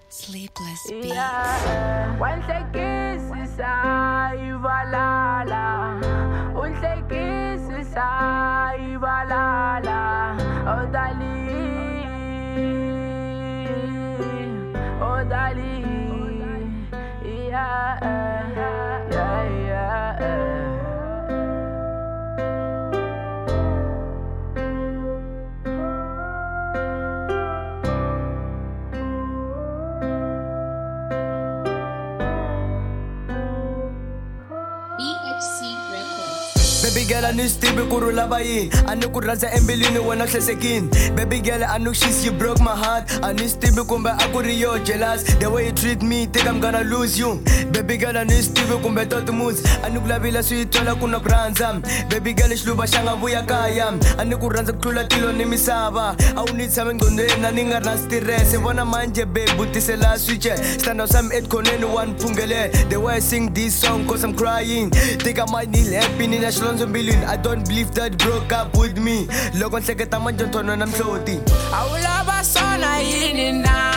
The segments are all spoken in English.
Sleepless beats. Yeah. Once I kiss is Ivalala. Once I kiss is Ivalala. Oh Dali, oh Dali, yeah, yeah, yeah. Baby girl, I knew still be kurula bayi. I knew kuraza embilini when I sekin. Baby girl, I knew she's you broke my heart. I knew still be kumbe akuriyo jealous. The way you treat me, think I'm gonna lose you. Baby girl, I knew still be kumbe totu moves. I knew glabila sweet tola kuna granza. Baby girl, ishluba shanga buya kaya. I knew kuranza kula tilo ni misaba. I need something gonde na ninga na stress. Wana manje babe, buti se la switch. Stand out some eight konenu one pungele. The way I sing this song cause I'm crying. Think I might need help in a billion. I don't believe that broke up with me. Logon seketa manjon tono nam soti. Aula basona yinina.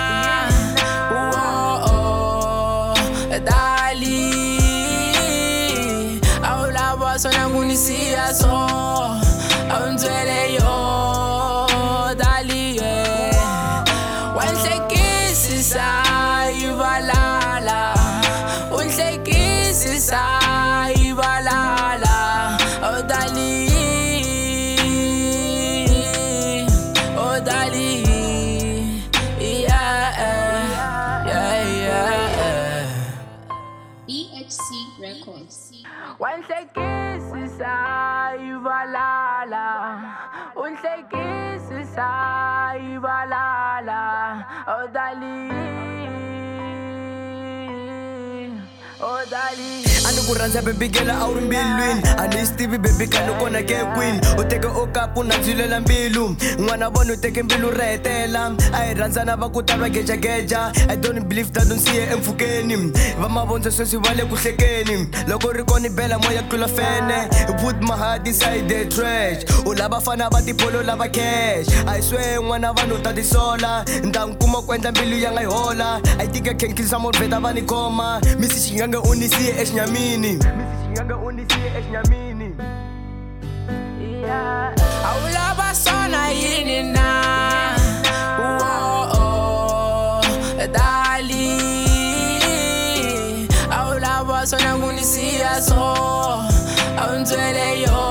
Oh, Dali. Aula basona ngunisia so. Aunzele yo, Dali. Once I kiss is Ivalala. Once I kiss is Ivalala. Oh Dali, oh Dali, yeah, yeah, yeah. BHC Records. Once I kiss is Ivalala. Once I kiss is Ivalala. Oh Dali, oh Dali. Anu kuranza baby girl aurun bilwin. Anu Stevie baby kanu kona ke queen. Uteke okapu na zilela mbilu. Mwana bonu teke mbilu retela. Ay ranza na bakutalwa geja geja. I don't believe that don't see emfukeni. Vama bonza sosi wale kusekeni. Loko rikoni bela moya kula fene. Put my heart inside the trash. Ulaba fana bati polo laba cash. I swear mwana vanu tadi sola. Ndamkuma kwenda mbilu yanga ihola. I think I can kill someone veta vani koma. Misi shinganga unisi esh nyami. Missing younger only see es nyamini. Yeah. Aula basona yinina. Oh, Dali. Aula basona ngunisia so. Aunzele yo.